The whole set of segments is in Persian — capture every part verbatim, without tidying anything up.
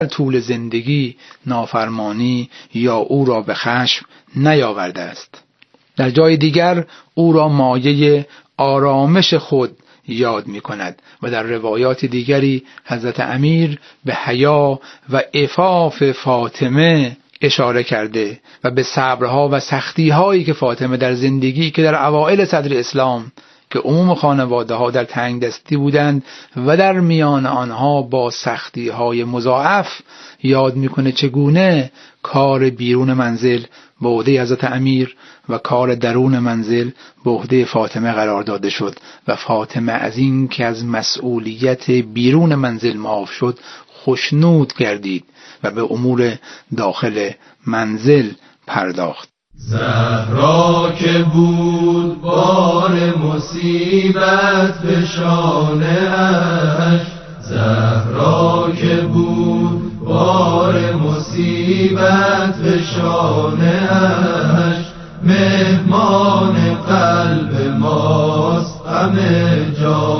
طول زندگی نافرمانی یا او را به خشم نیاورده است. در جای دیگر او را مایه آرامش خود یاد می کند و در روایات دیگری حضرت امیر به حیا و عفاف فاطمه اشاره کرده و به صبرها و سختی‌هایی که فاطمه در زندگی که در اوائل صدر اسلام که عموم خانواده ها در تنگ دستی بودند و در میان آنها با سختی‌های مضاعف یاد میکنه چگونه کار بیرون منزل به عهده حضرت امیر و کار درون منزل به عهده فاطمه قرار داده شد و فاطمه از این که از مسئولیت بیرون منزل معاف شد خوشنود گردید و به امور داخل منزل پرداخت. زهرا که بود بار مصیبت به شانه اش، زهرا که بود بار مصیبت به شانه اش، مهمان قلب ماست همه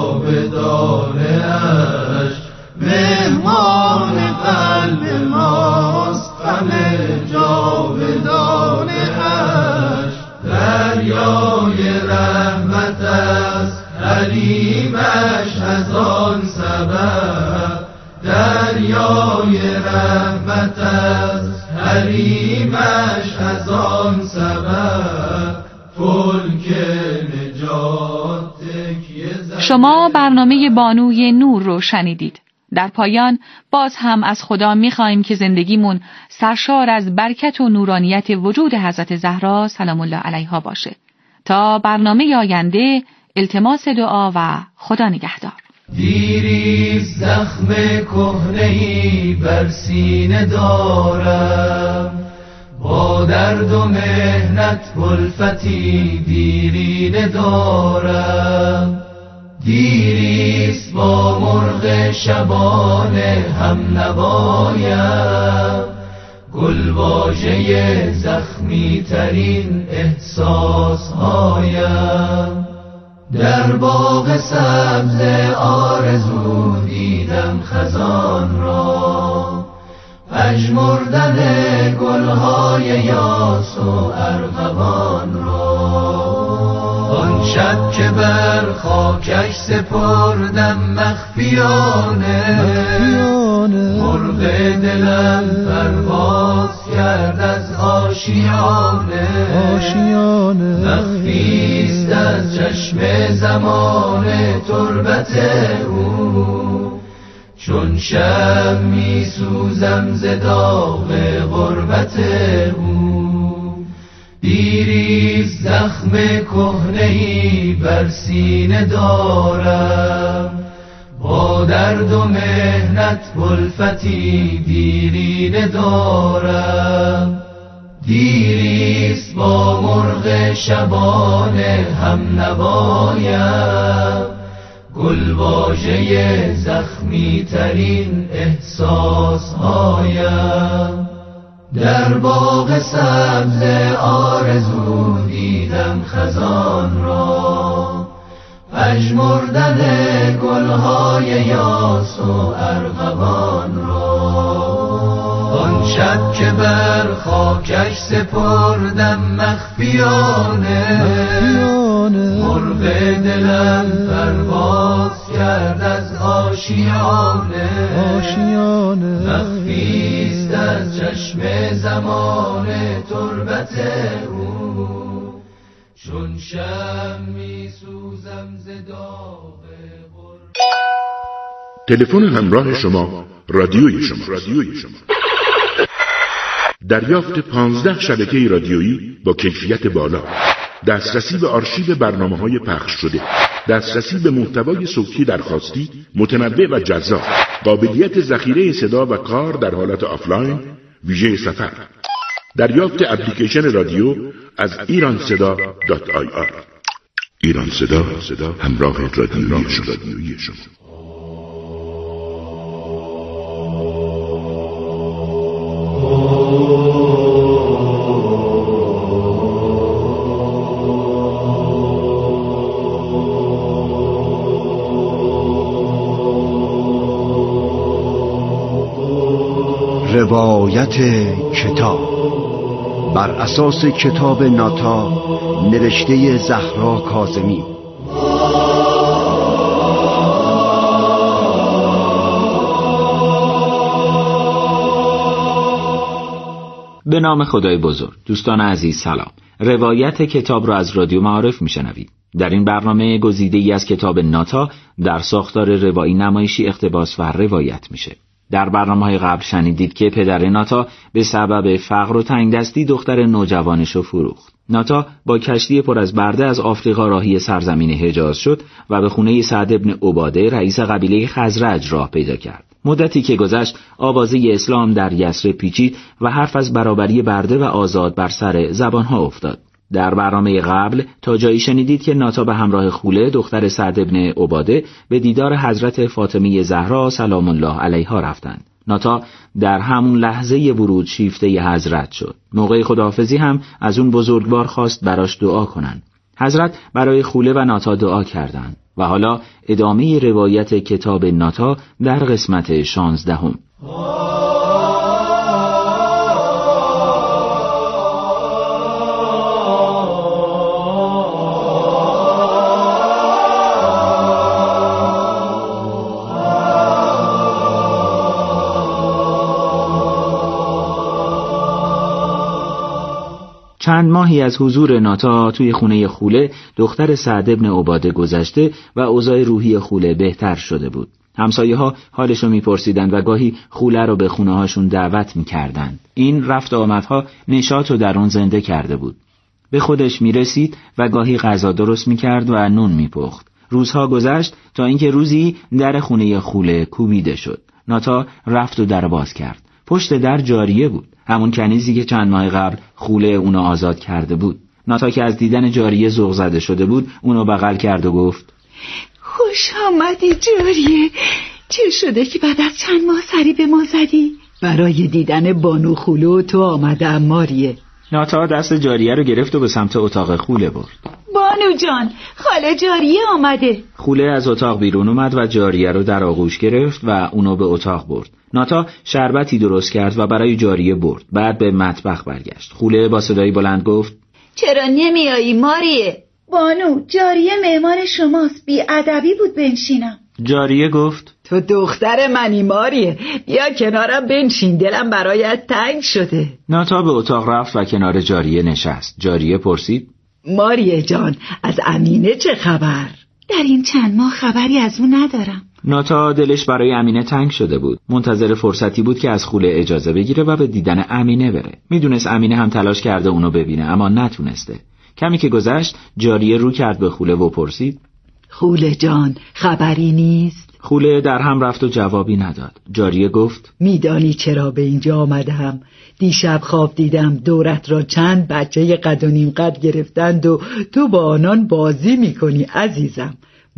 جاودانه اش، مهمان قلب ماست همه جاودانه اش. دریای رحمت است حریمش از آن سبب، دریای رحمت است حریمش از آن سبب، فلک نجات تکیه زد. شما برنامه بانوی نور رو شنیدید. در پایان باز هم از خدا می‌خوایم که زندگیمون سرشار از برکت و نورانیت وجود حضرت زهرا سلام الله علیها باشه. تا برنامه آینده التماس دعا و خدا نگهدار. دیری زخم کهنه‌ای بر سینه دارم، با درد و مهنت کلفتی دیرینه دارم. دیریست با مرغ شبان هم نوایم، گلواژه زخمی ترین احساس هایم. در باغ سبز آرزو دیدم خزان را، پژمردن گلهای یاس و ارغوان را. آن شب که بر خاکش سپردم مخفیانه، مرغ دلم پرواز کرد از آشیانه. مخفیست از چشم زمان تربت او، چون شب می سوزم ز داغ غربت او. دیریست زخم کهنه‌ای بر سینه دارم، با درد و مهنت کلفتی دیرینه دارم. دیریست با مرغ شبان هم نوایم، گلواژه زخمی ترین احساس هایم. در باغ سبز آرزو دیدم خزان را، پژمردن گلهای یاس و ارغوان را. آن شب که بر خاکش سپردم مخفیانه، مرغ دلم پرواز کرد از آشیانه. مخفیست از چشم زمان تربت او، چون شب می سوزم ز داغ غربت. تلفن همراه شما رادیوی شما. رادیوی شما. دریافت پانزده شبکه رادیویی با کیفیت بالا، دسترسی به آرشیو برنامه‌های پخش شده، دسترسی به محتوای صوتی درخواستی متنوع و جذاب، قابلیت ذخیره صدا و کار در حالت آفلاین، ویژه سفر. دریافت اپلیکیشن رادیو از ایران صدا دات آی آر. ایران صدا، همراه رادیویی شما. Oh روایت کتاب بر اساس کتاب ناتا نوشته زهرا کاظمی. به نام خدای بزرگ. دوستان عزیز سلام. روایت کتاب را از رادیو معارف میشنوید. در این برنامه گزیده‌ای از کتاب ناتا در ساختار روایی نمایشی اقتباس و روایت میشه. در برنامه‌های قبل شنیدید که پدر ناتا به سبب فقر و تنگدستی دختر نوجوانش رو فروخت. ناتا با کشتی پر از برده از آفریقا راهی سرزمین حجاز شد و به خونه سعد بن عباده رئیس قبیله خزرج راه پیدا کرد. مدتی که گذشت آوازه اسلام در یثرب پیچید و حرف از برابری برده و آزاد بر سر زبانها افتاد. در برنامه قبل تا جایی شنیدید که ناتا به همراه خوله دختر سعد بن عباده به دیدار حضرت فاطمه زهرا سلام الله علیها رفتند. ناتا در همون لحظه ورود شیفته حضرت شد. موقع خداحافظی هم از اون بزرگوار خواست براش دعا کنند. حضرت برای خوله و ناتا دعا کردند. و حالا ادامه روایت کتاب ناتا در قسمت شانزدهم. چند ماهی از حضور ناتا توی خونه خوله دختر سعد بن عباده گذشته و اوضاع روحی خوله بهتر شده بود. همسایه ها حالشو میپرسیدند و گاهی خوله رو به خونه هاشون دعوت میکردند. این رفت آمدها نشاط رو در اون زنده کرده بود. به خودش میرسید و گاهی غذا درست میکرد و نون میپخت. روزها گذشت تا اینکه روزی در خونه خوله کوبیده شد. ناتا رفت و در باز کرد. پشت در جاریه بود، همون کنیزی که چند ماه قبل خوله اونو آزاد کرده بود. ناتا که از دیدن جاریه ذوق زده شده بود اونو بغل کرد و گفت خوش آمدی جاریه، چه شده که بعد از چند ماه سری به ما زدی؟ برای دیدن بانو خوله و تو آمدم ماریه. ناتا دست جاریه رو گرفت و به سمت اتاق خوله برد. بانو جان، خاله جاریه آمده. خوله از اتاق بیرون اومد و جاریه رو در آغوش گرفت و اونو به اتاق برد. ناتا شربتی درست کرد و برای جاریه برد. بعد به مطبخ برگشت. خوله با صدای بلند گفت چرا نمیایی ماریه؟ بانو، جاریه مهمان شماست، بی ادبی بود بنشینم. جاریه گفت تو دختر منی ماریه، بیا کنارم بنشین، دلم برایت تنگ شده. ناتا به اتاق رفت و کنار جاریه نشست. جاریه پرسید ماریه جان، از امینه چه خبر؟ در این چند ماه خبری از اون ندارم. ناتا دلش برای امینه تنگ شده بود. منتظر فرصتی بود که از خوله اجازه بگیره و به دیدن امینه بره. میدونست امینه هم تلاش کرده اونو ببینه اما نتونسته. کمی که گذشت جاریه رو کرد به خوله و پرسید خوله جان، خبری نیست؟ خوله در هم رفت و جوابی نداد. جاریه گفت میدانی چرا به اینجا آمدم؟ دیشب خواب دیدم دورت را چند بچه قد و نیم قد گرفتند و تو با آنان بازی میکنی عزیزم.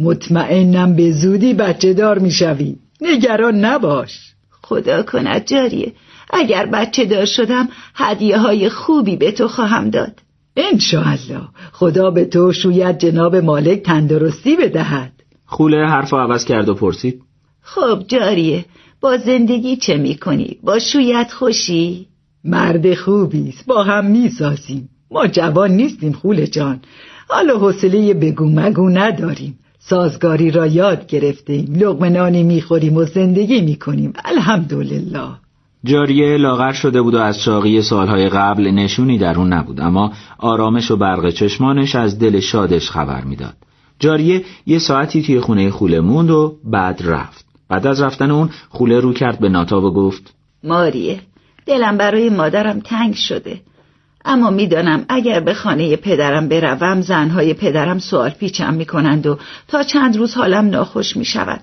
مطمئنم به زودی بچه دار میشوی، نگران نباش. خدا کند جاریه، اگر بچه دار شدم هدیه های خوبی به تو خواهم داد. انشاءالله خدا به تو شوید جناب مالک تندرستی بدهد. خوله حرفو عوض کرد و پرسید خب جاریه، با زندگی چه میکنی؟ با شوید خوشی؟ مرد خوبیست، با هم میسازیم. ما جوان نیستیم خوله جان، حالا حوصله بگو مگو نداریم. سازگاری را یاد گرفتیم، لقمه نانی میخوریم و زندگی میکنیم الحمدلله. جاریه لاغر شده بود و از شاقی سالهای قبل نشونی در اون نبود، اما آرامش و برق چشمانش از دل شادش خبر میداد. جاریه یه ساعتی توی خونه خوله موند و بعد رفت. بعد از رفتن اون خوله رو کرد به ناتا و گفت ماریه، دلم برای مادرم تنگ شده، اما میدانم اگر به خانه پدرم بروم زنهای پدرم سوال پیچم میکنند و تا چند روز حالم ناخوش میشود.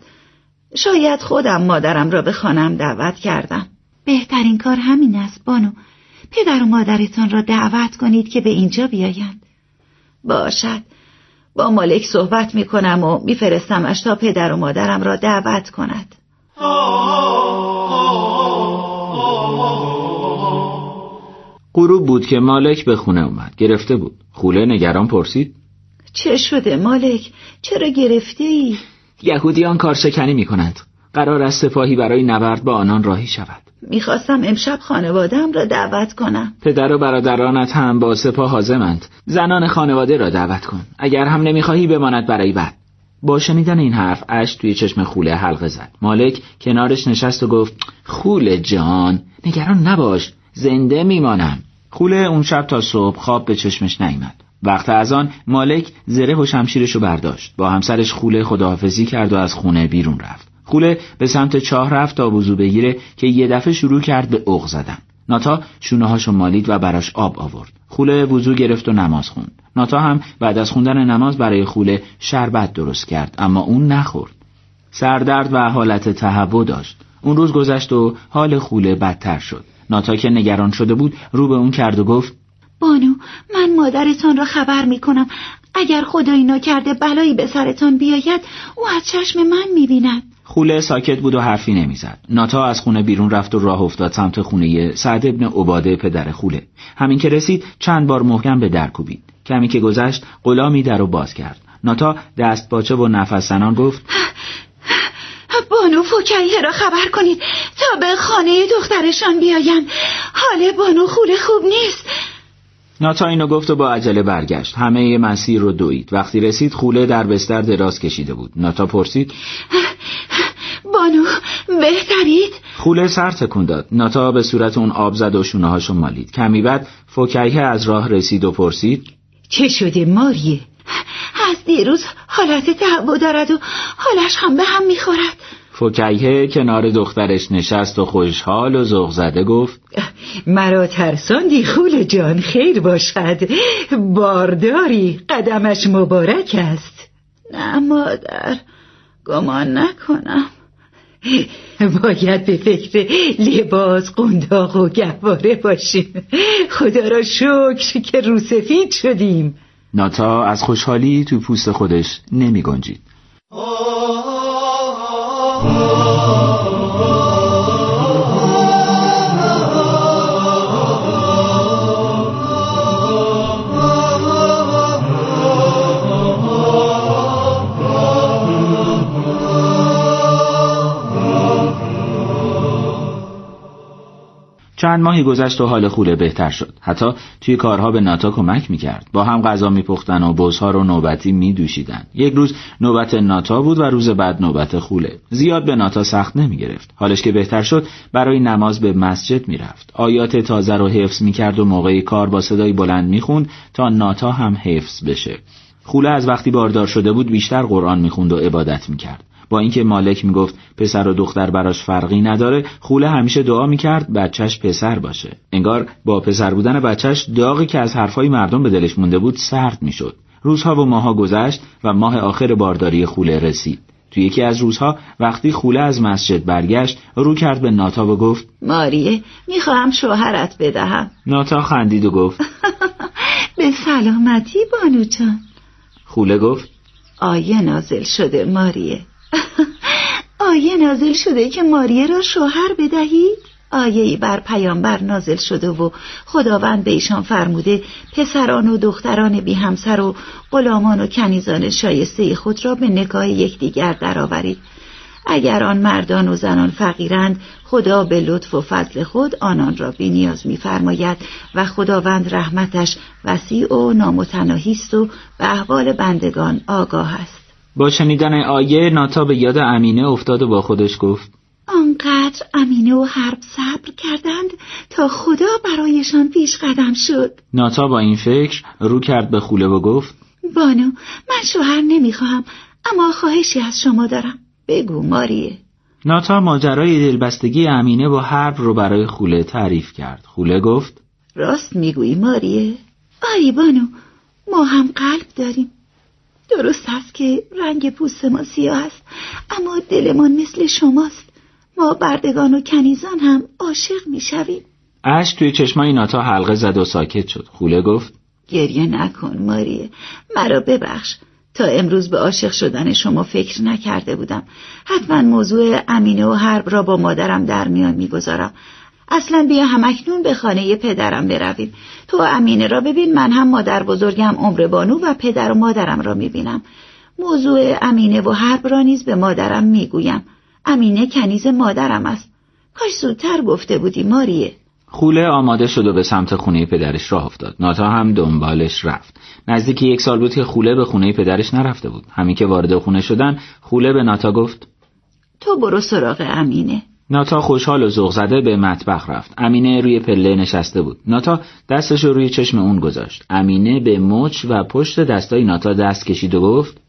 شاید خودم مادرم را به خانم دعوت کردم. بهترین کار همین است بانو، پدر و مادرتان را دعوت کنید که به اینجا بیایند. باشد، با مالک صحبت میکنم و میفرستمش تا پدر و مادرم را دعوت کند. غروب بود که مالک به خونه اومد. گرفته بود. خوله نگران پرسید چه شده مالک؟ چرا گرفته ای؟ یهودیان کارشکنی میکنند. قرار است سپاهی برای نبرد با آنان راهی شود. میخواستم امشب خانواده‌ام را دعوت کنم. پدر و برادرانت هم با سپاه حاضرند. زنان خانواده را دعوت کن. اگر هم نمیخواهی بماند برای بعد. با شنیدن این حرف اشک توی چشم خوله حلقه زد. مالک کنارش نشست و گفت خوله جان، نگران نباش، زنده میمانم. خوله اون شب تا صبح خواب به چشمش نیامد. وقت از آن مالک زره و شمشیرشو برداشت. با همسرش خوله خداحافظی کرد و از خونه بیرون رفت. خوله به سمت چاه رفت تا وضو بگیره که یه دفعه شروع کرد به عق زدن. ناتا شونه‌هاشو مالید و براش آب آورد. خوله وضو گرفت و نماز خوند. ناتا هم بعد از خوندن نماز برای خوله شربت درست کرد، اما اون نخورد. سردرد و حالت تهوع داشت. اون روز گذشت و حال خوله بدتر شد. ناتا که نگران شده بود رو به اون کرد و گفت بانو، من مادرتان را خبر میکنم. اگر خدایی نکرده بلایی به سرتان بیاید، او از چشم من میبیند. خوله ساکت بود و حرفی نمیزد. ناتا از خونه بیرون رفت و راه افتاد سمت خونه سعد ابن عباده پدر خوله. همین که رسید چند بار محکم به در کوبید. کمی که گذشت غلامی درو باز کرد. ناتا دست باچه و نفس زنان گفت بانو فکیه را خبر کنید تا به خانه دخترشان بیایند. حال بانو خوله خوب نیست. ناتا اینو گفت و با عجله برگشت. همه مسیر رو دوید. وقتی رسید خوله در بستر دراز کشیده بود. ناتا پرسید بانو بهترید؟ خوله سر تکون داد. ناتا به صورت اون آب زد و شونه هاشو مالید. کمی بعد فکیه از راه رسید و پرسید چه شده ماریه؟ از دیروز حالت تهوع دارد و حالش هم به هم میخورد. فکیه کنار دخترش نشست و خوشحال و ذوق زده گفت مرا ترساندی خوله جان، خیر باشد. بارداری، قدمش مبارک است. نه مادر، گمان نکنم. باید به فکر لباس قنداق و گهواره باشیم. خدا را شکر که روسفید شدیم. ناتا از خوشحالی تو پوست خودش نمی گنجید. چند ماهی گذشت و حال خوله بهتر شد. حتی توی کارها به ناتا کمک میکرد. با هم غذا میپختن و بزها رو نوبتی میدوشیدن. یک روز نوبت ناتا بود و روز بعد نوبت خوله. زیاد به ناتا سخت نمیگرفت. حالش که بهتر شد برای نماز به مسجد میرفت. آیات تازه رو حفظ میکرد و موقع کار با صدای بلند میخوند تا ناتا هم حفظ بشه. خوله از وقتی باردار شده بود بیشتر قرآن میخوند و عبادت میکرد. با اینکه مالک میگفت پسر و دختر براش فرقی نداره، خوله همیشه دعا میکرد بچهش پسر باشه. انگار با پسر بودن بچهش داغی که از حرفای مردم به دلش مونده بود سرد میشد. روزها و ماها گذشت و ماه آخر بارداری خوله رسید. تو یکی از روزها وقتی خوله از مسجد برگشت رو کرد به ناتا و گفت ماریه، میخواهم شوهرت بدهم. ناتا خندید و گفت به سلامتی بانو جان. خوله گفت آیه نازل شده ماریه. آیه نازل شده که ماریه را شوهر بدهید. آیه‌ای بر پیامبر نازل شده و خداوند به ایشان فرموده پسران و دختران بی همسر و غلامان و کنیزان شایسته خود را به نکاح یکدیگر درآورید. اگر آن مردان و زنان فقیرند، خدا به لطف و فضل خود آنان را بی نیاز می فرماید و خداوند رحمتش وسیع و نامتناهی است و به احوال بندگان آگاه است. با شنیدن آیه ناتا به یاد امینه افتاد و با خودش گفت آنقدر امینه و حرب صبر کردند تا خدا برایشان پیش قدم شد. ناتا با این فکر رو کرد به خوله و گفت بانو، من شوهر نمیخواهم، اما خواهشی از شما دارم. بگو ماریه. ناتا ماجرای دلبستگی امینه با حرب رو برای خوله تعریف کرد. خوله گفت راست میگویی ماریه؟ آری بانو، ما هم قلب داریم. درست است که رنگ پوست ما سیاه است، اما دلمان مثل شماست. ما بردگان و کنیزان هم عاشق میشویم. اشک توی چشمای ناتا حلقه زد و ساکت شد. خوله گفت گریه نکن ماریه، مرا ببخش. تا امروز به عاشق شدن شما فکر نکرده بودم. حتما موضوع امینه و حرب را با مادرم در میان میگذارم. اصلا بیا همکنون به خانه پدرم برویم. تو امینه را ببین، من هم مادر بزرگم عمر بانو و پدر و مادرم را میبینم. موضوع امینه و حرب را نیز به مادرم میگویم. امینه کنیز مادرم است. کاش زودتر گفته بودی ماریه. خوله آماده شد و به سمت خونه پدرش راه افتاد. ناتا هم دنبالش رفت. نزدیک یک سال بود که خوله به خونه پدرش نرفته بود. همین که وارد خونه شدن، خوله به ناتا گفت تو برو سراغ امینه. ناتا خوشحال و ذوق زده به مطبخ رفت. امینه روی پله نشسته بود. ناتا دستش رو روی چشم اون گذاشت. امینه به مچ و پشت دستای ناتا دست کشید و گفت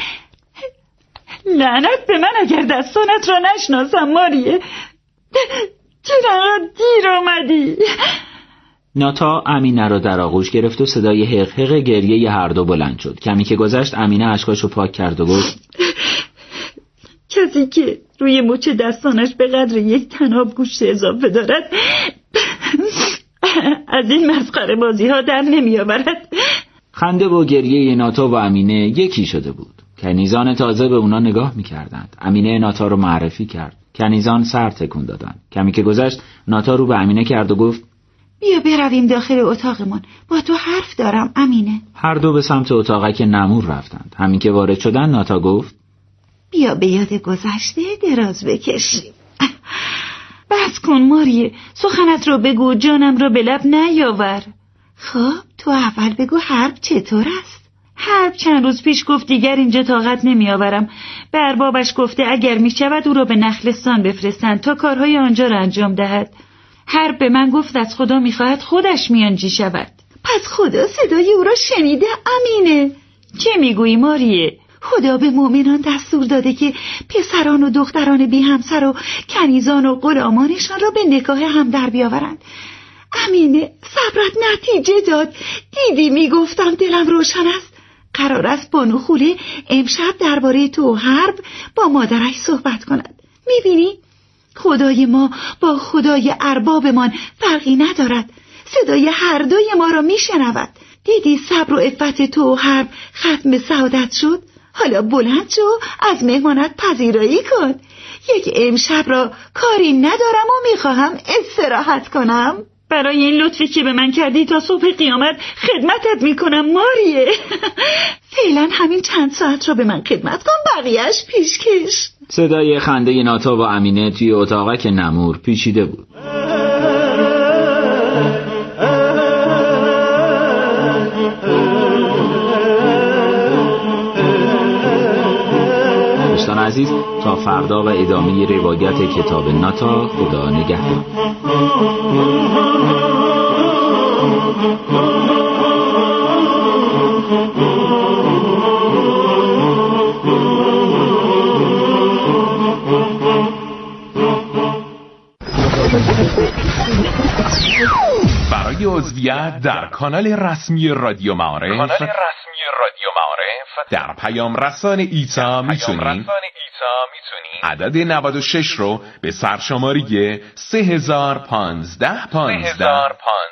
لعنت به من اگر دستانت را نشناسم ماریه. چرا دیر آمدی؟ ناتا امینه را در آغوش گرفت و صدای حقحق گریه هر دو بلند شد. کمی که گذشت امینه اشکاشو پاک کرد و گفت کسی که روی مچ دستانش به قدر یک تناب گوشت اضافه دارد از این مسخره بازی ها در نمی آورد. خنده و گریه ناتا و امینه یکی شده بود. کنیزان تازه به اونا نگاه می کردند. امینه ناتا رو معرفی کرد. کنیزان سر تکون دادند. کمی که گذشت ناتا رو به امینه کرد و گفت بیا برویم داخل اتاقمان، با تو حرف دارم امینه. هر دو به سمت اتاقک نمور رفتند. همین که وارد شدن ناتا گفت بیا به یاد گذشته دراز بکشیم. بس کن ماریه، سخنت رو بگو، جانم رو به لب نیاور. خب تو اول بگو حرب چطور است؟ حرب چند روز پیش گفت دیگر اینجا طاقت نمی آورم. به اربابش گفته اگر می شود او را به نخلستان بفرستند تا کارهای آنجا را انجام دهد. حرب به من گفت از خدا می خواهد خودش میانجی شود. پس خدا صدای او را شنیده امینه. چه میگویی ماریه؟ خدا به مؤمنان دستور داده که پسران و دختران بی همسر و کنیزان و غلامانشان را به نکاح هم در بیاورند. امینه صبرت نتیجه داد. دیدی میگفتم دلم روشن است. قرار است بانو خوله امشب درباره تو و حرب با مادرش صحبت کند. میبینی؟ خدای ما با خدای اربابمان فرقی ندارد. صدای هر دوی ما را میشنود. دیدی صبر و عفت تو و حرب ختم سعادت شد؟ حالا بلند شو از مهمانت پذیرایی کن. یک امشب را کاری ندارم و میخواهم استراحت کنم. برای این لطفی که به من کردی تا صبح قیامت خدمتت میکنم ماریه. فعلا همین چند ساعت را به من خدمت کن، بقیهش پیشکش. صدای خنده ناتا و امینه توی اتاقک نمور پیچیده بود. دوستان عزیز، تا فردا و ادامه روایت کتاب ناتا، خدا نگهدار. برای عضویت در کانال رسمی رادیو معارف کانال رسمی رادیو معارف در پیام رسان ایتا میتونید عدد نود و شش رو به سرشماری سه هزار و پانزده پانزده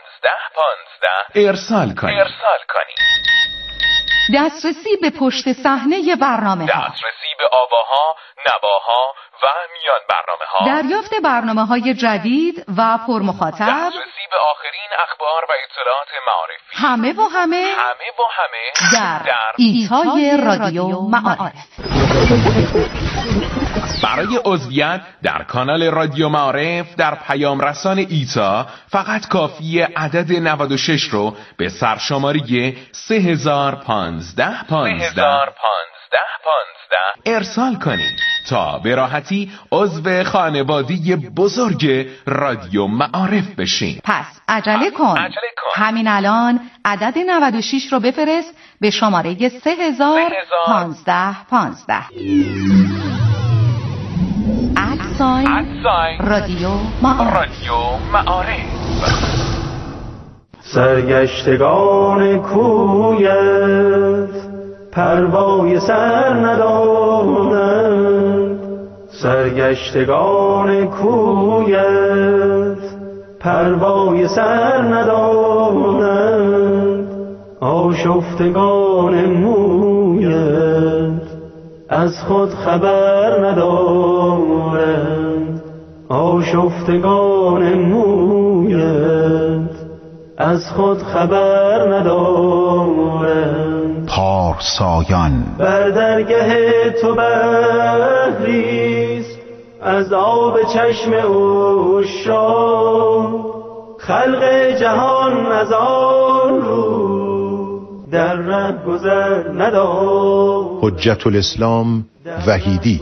ارسال کنید. ارسال کنید. دسترسی به پشت صحنه برنامه ها، دسترسی به آواها، نواها و میان برنامه ها، دریافت برنامه های جدید و پرمخاطب، دسترسی به آخرین اخبار و اطلاعات معرفی، همه و همه همه و همه در, در ایتای رادیو معارف. برای عضویت در کانال رادیو معارف در پیام رسان ایتا فقط کافی عدد نود و شش رو به سرشماری سه هزار و پانزده پانزده ارسال کنید تا به راحتی عضو خانواده بزرگ رادیو معارف بشین. پس عجله کن. عجله کن. همین الان عدد نود و شش رو بفرست به شماره سه هزار و پانزده پانزده. ادساین رادیو معارف. رادیو معارف. سرگشتگان کویت پروای سر ندارند، سرگشتگان کویت پروای سر ندارند، آشفتگان مویت از خود خبر ندارند، آشفتگان مویت از خود خبر ندارند. پارسایان بر درگه تو بحریست از آب چشم او شد، خلق جهان از آن رو در ره گذر ندارد. حجت الاسلام وحیدی.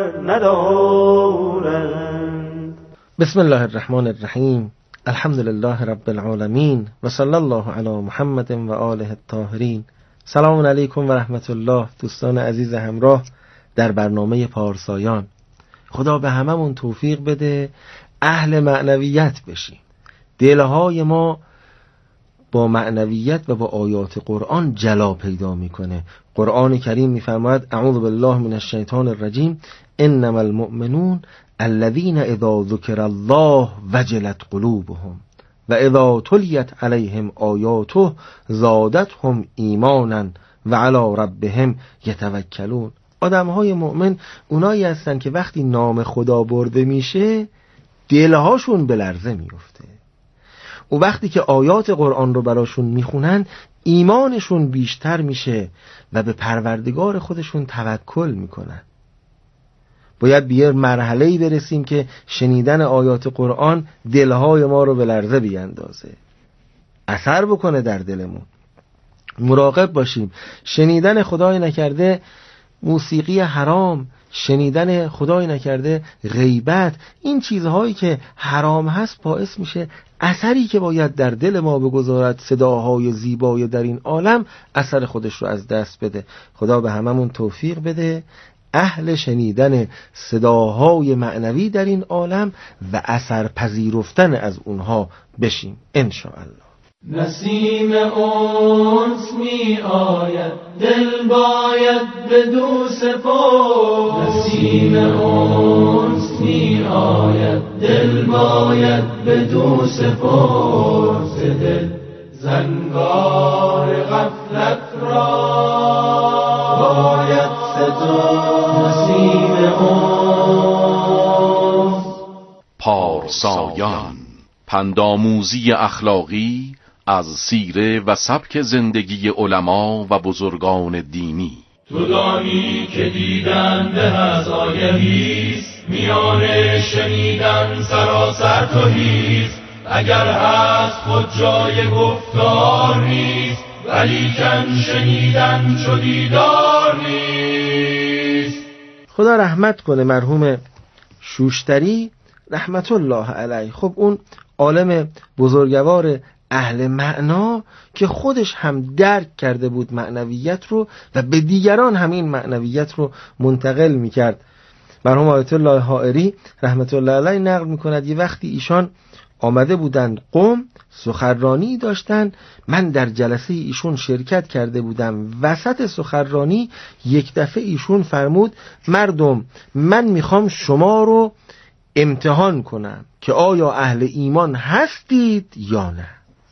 بسم الله الرحمن الرحیم. الحمد لله رب العالمین و صلی الله علی محمد و آله الطاهرین. سلام علیکم و رحمت الله دوستان عزیز همراه در برنامه پارسایان. خدا به هممون توفیق بده اهل معنویت بشیم. دلهای ما با معنویت و با آیات قرآن جلا پیدا میکنه. قرآن کریم میفرماید اعوذ بالله من الشیطان الرجیم انما المؤمنون الذين اذا ذکر الله وجلت قلوبهم و اذا تلیت علیهم آیاته زادتهم ایمانا و علی ربهم یتوکلون. آدمهای مؤمن اونایی هستن که وقتی نام خدا برده میشه دلهاشون به لرزه میفته. و وقتی که آیات قرآن رو براشون میخونن ایمانشون بیشتر میشه و به پروردگار خودشون توکل میکنن. باید به یه مرحله‌ای برسیم که شنیدن آیات قرآن دلهای ما رو به لرزه بیندازه، اثر بکنه در دلمون. مراقب باشیم شنیدن خدای نکرده موسیقی حرام، شنیدن خدای نکرده غیبت، این چیزهایی که حرام هست باعث میشه اثری که باید در دل ما بگذارد، صداهای زیبای در این عالم، اثر خودش رو از دست بده. خدا به هممون توفیق بده اهل شنیدن صداهای معنوی در این عالم و اثر پذیرفتن از اونها بشیم انشاءالله. نسیم انس می آید دل باید بدو سپرد. نسیم انس می آید دل باید بدو سپرد. دل زنگار غفلت را باید سترد. نسیم انس. پارسایان، پندآموزی اخلاقی از سیره و سبک زندگی علما و بزرگان دینی. تو دانی که دیدن به از آگهیست، میان شنیدن سراسر توهیست. اگر هست خود جای گفتار نیست، ولیکن شنیدن چو دیدار نیست. خدا رحمت کنه مرحوم شوشتری رحمت الله علیه. خب اون عالم بزرگوار اهل معنا که خودش هم درک کرده بود معنویت رو و به دیگران هم این معنویت رو منتقل میکرد. مرحوم آیت الله حائری رحمت الله علیه نقل میکند یه وقتی ایشان آمده بودند قم، سخنرانی داشتن، من در جلسه ایشون شرکت کرده بودم. وسط سخنرانی یک دفعه ایشون فرمود مردم من میخوام شما رو امتحان کنم که آیا اهل ایمان هستید یا نه.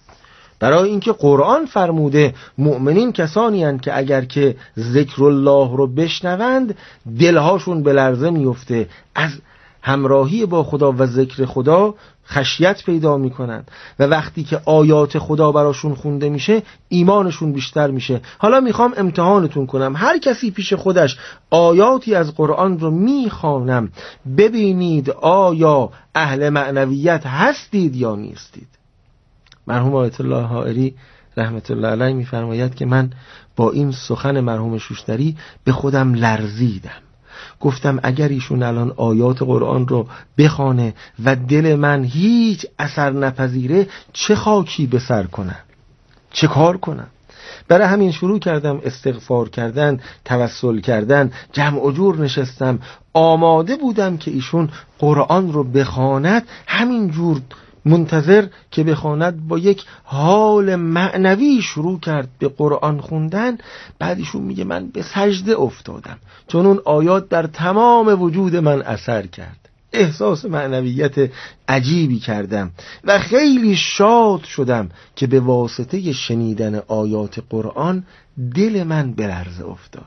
برای اینکه قرآن فرموده مؤمنین کسانی هستند که اگر که ذکر الله رو بشنوند دلهاشون به لرزه میفته، از همراهی با خدا و ذکر خدا خشیت پیدا میکنن و وقتی که آیات خدا براشون خونده میشه ایمانشون بیشتر میشه. حالا میخوام امتحانتون کنم، هر کسی پیش خودش آیاتی از قرآن رو میخوانم، ببینید آیا اهل معنویت هستید یا نیستید. مرحوم آیت الله حائری رحمت الله علیه میفرماید که من با این سخن مرحوم شوشتری به خودم لرزیدم. گفتم اگر ایشون الان آیات قرآن رو بخونه و دل من هیچ اثر نپذیره چه خاکی به سر کنم، چه کار کنم؟ برای همین شروع کردم استغفار کردن، توسل کردن، جمع و جور نشستم، آماده بودم که ایشون قرآن رو بخواند، همین جور منتظر که بخواند با یک حال معنوی شروع کرد به قرآن خوندن. بعدشون میگه من به سجده افتادم چون اون آیات در تمام وجود من اثر کرد، احساس معنویت عجیبی کردم و خیلی شاد شدم که به واسطه شنیدن آیات قرآن دل من به لرزه افتاد.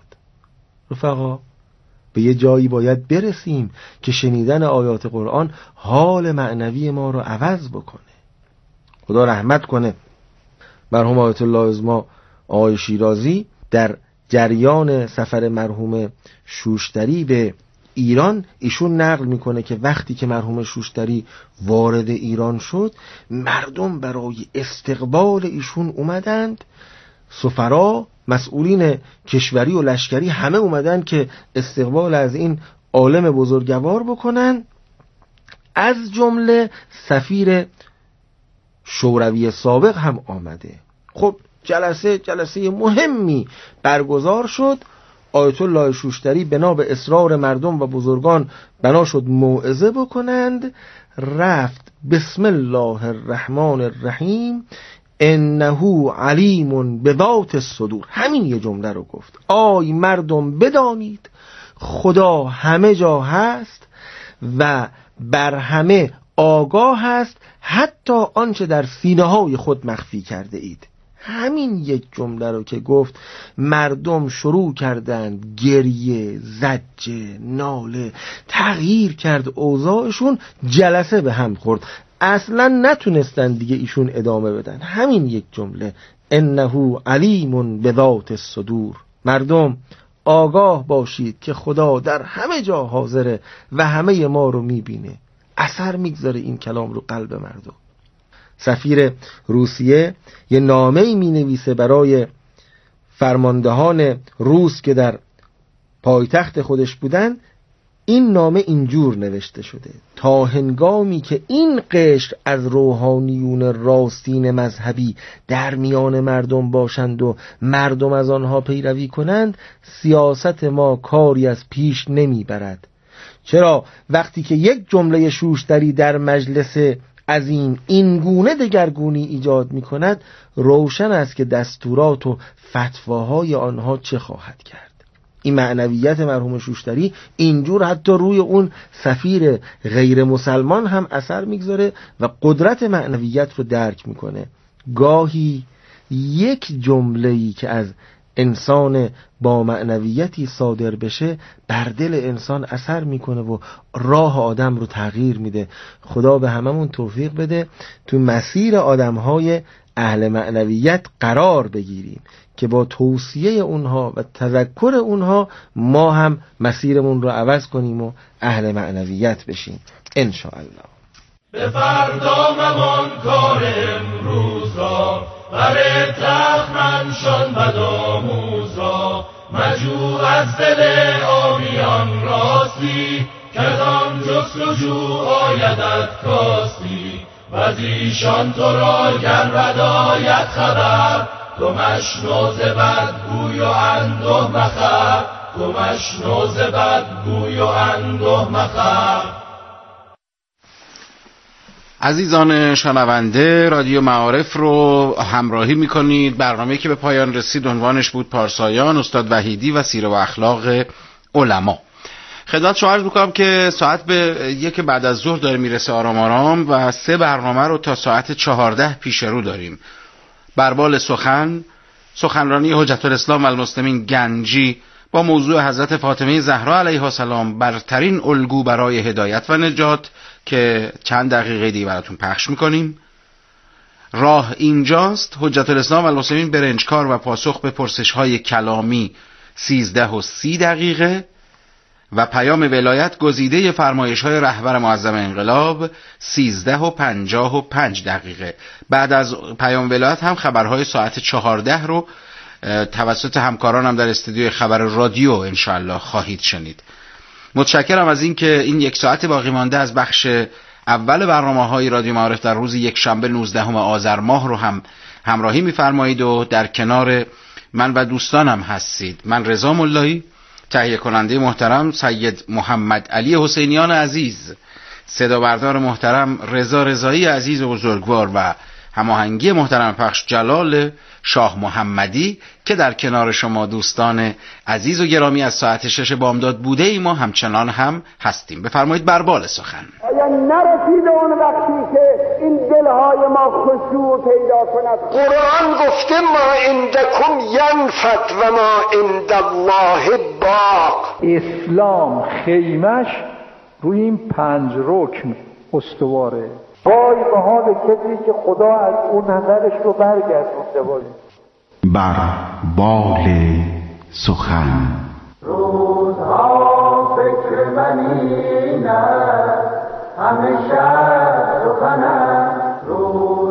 رفقا به یه جایی باید برسیم که شنیدن آیات قرآن حال معنوی ما رو عوض بکنه. خدا رحمت کنه مرحوم آیت الله ازما آقای شیرازی در جریان سفر مرحوم شوشتری به ایران ایشون نقل میکنه که وقتی که مرحوم شوشتری وارد ایران شد، مردم برای استقبال ایشون اومدند، سفرا، مسئولین کشوری و لشکری همه اومدن که استقبال از این عالم بزرگوار بکنن، از جمله سفیر شوروی سابق هم آمده. خب جلسه جلسه مهمی برگزار شد. آیت الله شوشتری بنا به اصرار مردم و بزرگان بنا شد موعظه بکنند. رفت بسم الله الرحمن الرحیم انه علیم بذات الصدور، همین یه جمله رو گفت. آی مردم بدانید خدا همه جا هست و بر همه آگاه هست، حتی آنچه در سینه های خود مخفی کرده اید. همین یک جمله رو که گفت، مردم شروع کردند گریه، زجه، ناله، تغییر کرد اوضاعشون، جلسه به هم خورد، اصلا نتونستن دیگه ایشون ادامه بدن. همین یک جمله، انه علیم بذات الصدور، مردم آگاه باشید که خدا در همه جا حاضره و همه ما رو میبینه. اثر میگذاره این کلام رو قلب مردم. سفیر روسیه یه نامه‌ای مینویسه برای فرماندهان روس که در پایتخت خودش بودن. این نامه اینجور نوشته شده: تا هنگامی که این قشر از روحانیون راستین مذهبی در میان مردم باشند و مردم از آنها پیروی کنند، سیاست ما کاری از پیش نمیبرد. چرا وقتی که یک جمله شوشتری در مجلس عظیم این گونه دگرگونی ایجاد می کند، روشن است که دستورات و فتواهای آنها چه خواهد کرد. این معنویت مرحوم شوشتری اینجور حتی روی اون سفیر غیر مسلمان هم اثر میگذاره و قدرت معنویت رو درک میکنه. گاهی یک جمله‌ای که از انسان با معنویتی صادر بشه بر دل انسان اثر میکنه و راه آدم رو تغییر میده. خدا به هممون توفیق بده تو مسیر آدمهای اهل معنویت قرار بگیریم که با توصیه اونها و تذکر اونها ما هم مسیرمون رو عوض کنیم و اهل معنویت بشیم انشاءالله. به فردا ممان کار امروز را، بر تخمنشان بدآموز را، مجو از دل آبیان راستی، که آن جستجو آیدت کاستی، و از ایشان تو را گر بداید خبر، تو مشنو ز بدگوی و انده مخر، تو مشنو ز بدگوی و انده مخر. عزیزان شنونده، رادیو معارف رو همراهی میکنید. برنامه‌ای که به پایان رسید عنوانش بود پارسایان، استاد وحیدی و سیره و اخلاق علما. خدمت شما عرض میکنم که ساعت به یک بعد از ظهر داره میرسه آرام آرام و سه برنامه رو تا ساعت چهارده پیش رو داریم. بربال سخن، سخنرانی حجت الاسلام و المسلمین گنجی با موضوع حضرت فاطمه زهرا علیها السلام، برترین الگو برای هدایت و نجات، که چند دقیقه دیگه براتون پخش میکنیم. راه اینجاست، حجت الاسلام و المسلمین برنجکار و پاسخ به پرسش های کلامی، سیزده و سی دقیقه. و پیام ولایت، گزیده فرمایش های رهبر معظم انقلاب، سیزده و پنجاه و پنج دقیقه. بعد از پیام ولایت هم خبرهای ساعت چهارده رو توسط همکارانم در استودیوی خبر رادیو انشاءالله خواهید شنید. متشکرم از این که این یک ساعت باقی مانده از بخش اول برنامه‌های رادیو معارف در روز یک شنبه نوزدهم آذر ماه رو هم همراهی می‌فرمایید و در کنار من و دوستانم هستید. من رضا ملایی، تهیه کننده محترم سید محمد علی حسینیان عزیز، صدا بردار محترم رضا رضایی عزیز و بزرگوار و هماهنگی محترم پخش جلال شاه محمدی که در کنار شما دوستان عزیز و گرامی از ساعت شش بامداد بوده ای ما همچنان هم هستیم. بفرمایید بربال سخن. آیا نرسیده اون وقتی که این دلهای ما خشوع پیدا کند؟ قرآن گفته ما عندکم ینفد و ما عند الله باق. اسلام خیمش روی این پنج رکن استواره. وای به حال کسی که خدا از اون نظرش رو برگردونده. وای بر بال سخن. روزها فکر من این است، همه شب سخن است.